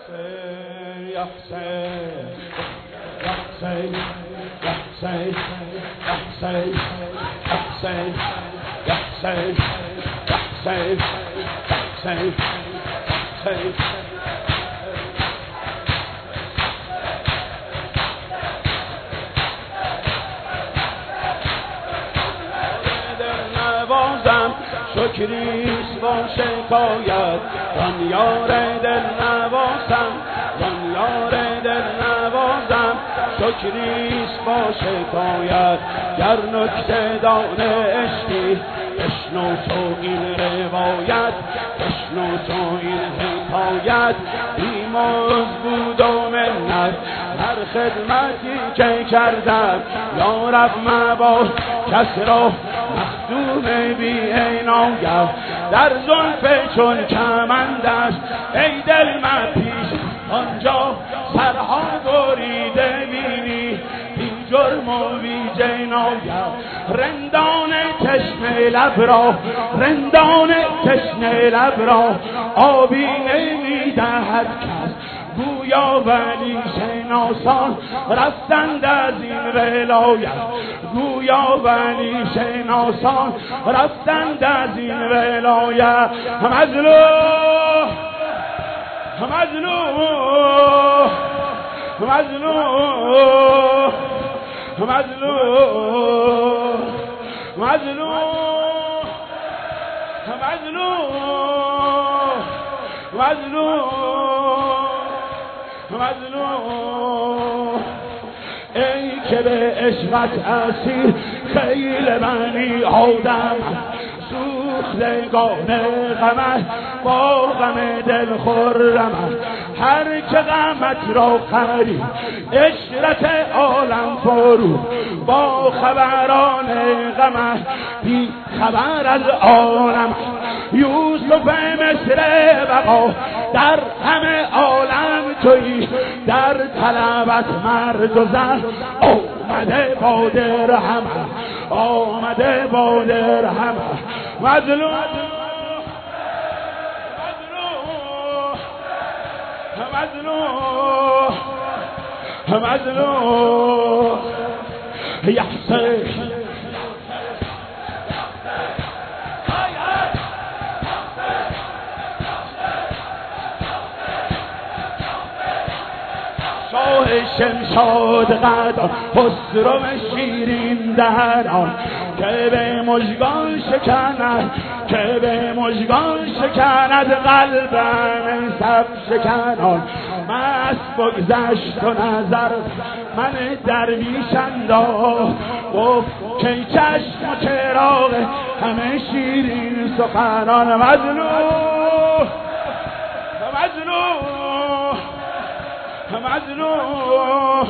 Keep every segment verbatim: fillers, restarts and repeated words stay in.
Ya Hüseyin, Ya Hüseyin, Ya Hüseyin, Ya Hüseyin, Ya Hüseyin, Ya Hüseyin, Ya Hüseyin, Ya Hüseyin, Ya Hüseyin. نوازم شکریست با شکایت وان یار دل نوازم وان یار دل نوازم شکریست با شکایت گر نکته دان عشقی بشنو تو این روایت بشنو تو این حکایت بیموز بود و منت هر خدمتی که کردم یا رب مباد کس را مخدوم بی عنایت در زلف چون کمندش ای دل مپیچ آنجا سرها بریده بینی بی جرم و بی جنایت رندان تشنه لب را رندان تشنه لب را آبی نمیدهد کس گویا ولی شناسان رفتند از این ولایت گویا ولی شناسان رفتند از این ولایت مظلوم مظلوم مظلوم مظلوم مظلوم مظلوم مظلوم مظلوم ای که به عشقت اسیر خیل بنی آدم سوختگان غمت با غم دل خرمت هر که غمت را خرید عشرت عالم فرو با خبران غمت بی خبر از عالم یوسف مصر بقا در همه عالم تویی در طلبت مرد و زن آمده با درهم آمده با درهم مظلوم مظلوم مظلوم یا حسین شاه شمشاد قدان خسرو شیرین دهران که به مژگان شکند که به مژگان شکند قلبم سب شکنان مست بگذشت و نظر من درویش انداخت گفت که چشم و چراغ همه شیرین سخنان مظلوم مظلوم مظلوم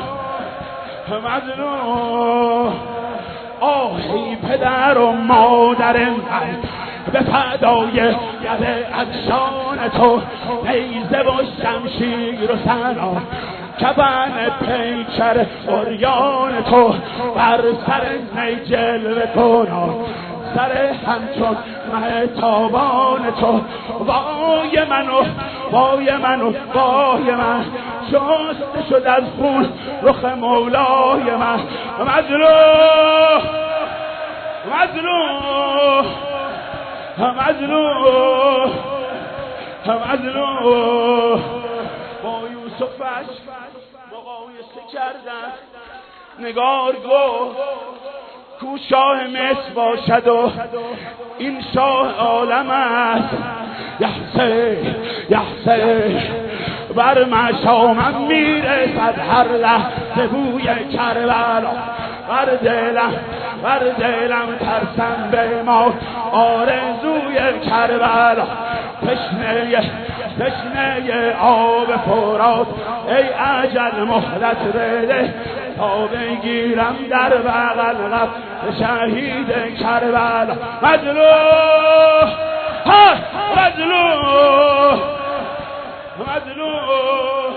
مظلوم آهی پدر و مادر من به فدای ید افشان تو نیزه و شمشیر و سنان کفن پیکر عریان تو بر سر نی جلوه کنان سر همچون مهتابان تو وای منو وای منو وای من شسته شد از خون رخ مولای من مظلوم مظلوم مظلوم مظلوم با یوسفش مقایسه کردن نگار گفت کو شاه مصر باشد و این شاه عالم است یا حسین یا حسین بر مشامم میرسد هر لحظه بوی کربلا بر دلم بر دلم ترسم به ما آرزوی کربلا تشنه تشنه آب فرات ای اجل مهلت بده تا بگیرم در بغل قبر شهید کربلا مظلوم ها مظلوم مظلوم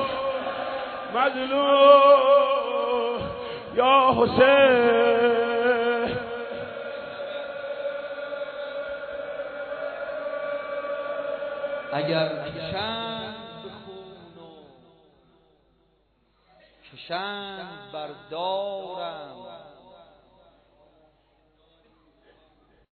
مظلوم یا حسین اگر چند بخون و کشند بردارم